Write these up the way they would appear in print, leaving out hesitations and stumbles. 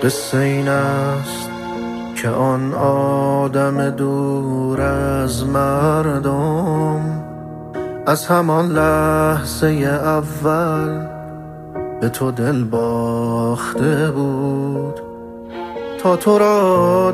قصه این است که آن آدم دور از مردم از همان لحظه اول به تو دل باخته بود. تا تو را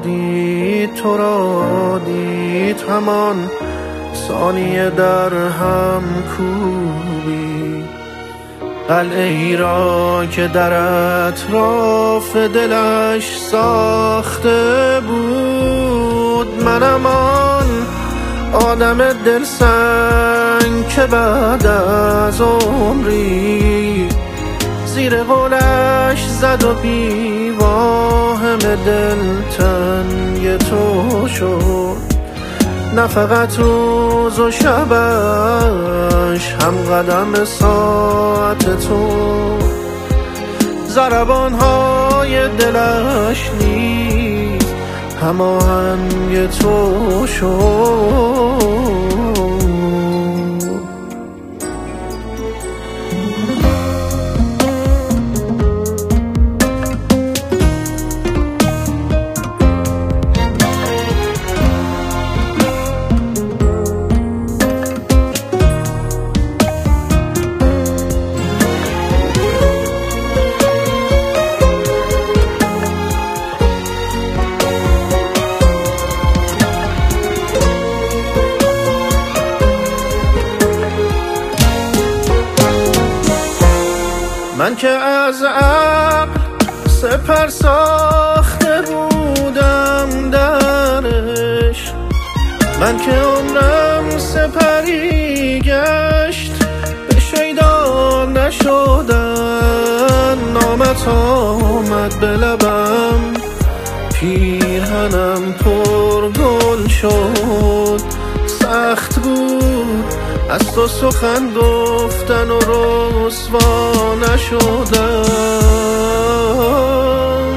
دید همان ثانیه در هم کوبی قلعه ای را که در اطراف دلش ساخته بود. منم آن آدم دلسنگ که بعد از عمری زیر قولش زد و بی واهم دلتنگ تو شد. نه فقط روز و شبش هم قدم ساعت تو، ضربان‌های دلش نیز هماهنگ تو شد. من که از عقل سپر ساخته بودم درش، من که عمرم سپری گشت به شیدا نشدن. نامت آمد به لبم، پیرهنم پر گل شد. سخت بود از تو سخن گفتن و رسوا نشدن.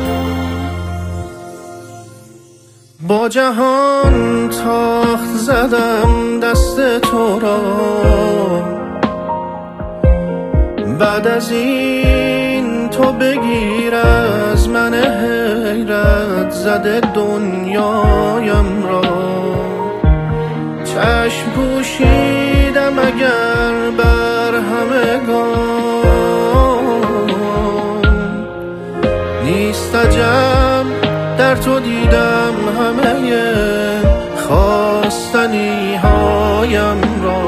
با جهان تاخت زدم دست تو را، بعد از این تو بگیر از من حیرت زده دنیایم را. چشم پوشیدم اگر بر همگان، نیست عجب در تو دیدم همه خواستنی هایم را.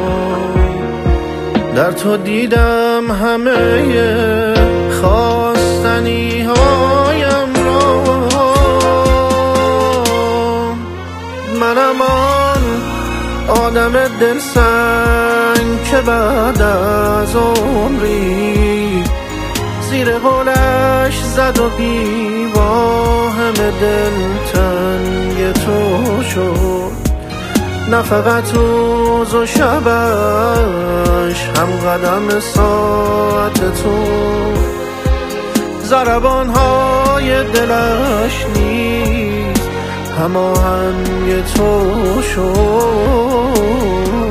در تو دیدم همه خواستنی هایم را. منم آن آدم دلسنگ که بعد از عمری زیر قولش زد و بی واهم دلتنگ تو شد. نه فقط روز و شبش هم قدم ساعت تو، ضربان‌های دلش نیز هماهنگ تو شد.